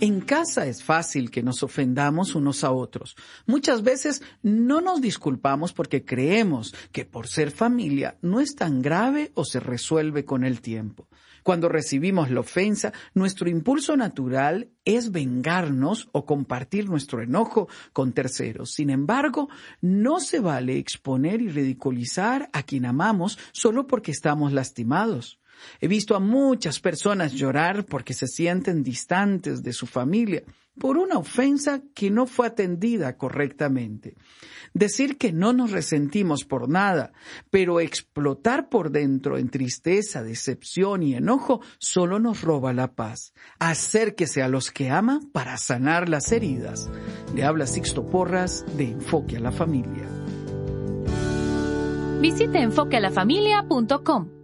En casa es fácil que nos ofendamos unos a otros. Muchas veces no nos disculpamos porque creemos que por ser familia no es tan grave o se resuelve con el tiempo. Cuando recibimos la ofensa, nuestro impulso natural es vengarnos o compartir nuestro enojo con terceros. Sin embargo, no se vale exponer y ridiculizar a quien amamos solo porque estamos lastimados. He visto a muchas personas llorar porque se sienten distantes de su familia por una ofensa que no fue atendida correctamente. Decir que no nos resentimos por nada, pero explotar por dentro en tristeza, decepción y enojo solo nos roba la paz. Acérquese a los que ama para sanar las heridas. Le habla Sixto Porras de Enfoque a la Familia. Visite enfoquealafamilia.com.